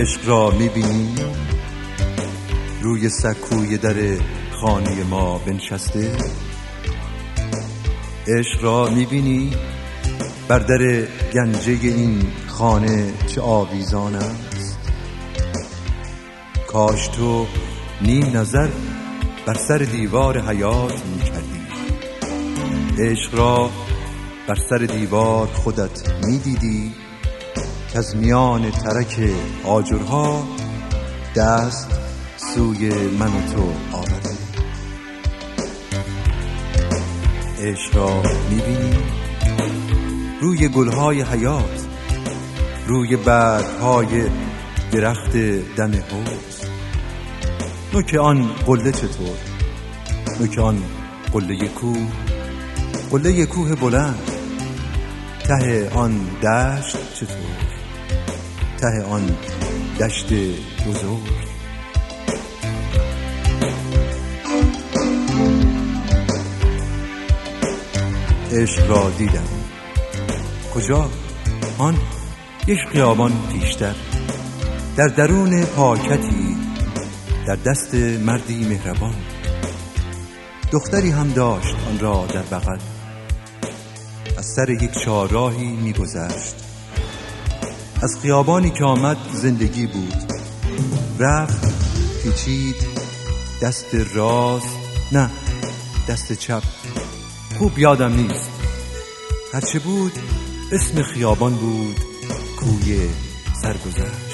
عشق را میبینی روی سکوی در خانه ما بنشسته؟ عشق را میبینی بر در گنجه این خانه چه آویزان است؟ کاش تو نیم نظر بر سر دیوار حیات میکردی. عشق را بر سر دیوار خودت میدیدی که از میان ترک آجرها دست سوی من و تو آورده. عشق را میبینی روی گلهای حیات، روی برگهای درخت دم حوض. نوک آن قله چطور؟ نوک آن قله کوه، قله کوه بلند. ته آن دشت چطور؟ ته آن دشت بزرگ. عشق را دیدم. کجا؟ آن یک خیابان پیشتر، در درون پاکتی، در دست مردی مهربان. دختری هم داشت آن را در بغل. از سر یک چهارراهی می‌گذشت. از خیابانی که آمد زندگی بود. رفت، پیچید، دست راست، نه دست چپ، خوب یادم نیست. هرچه بود اسم خیابان بود کوی سرگذشت.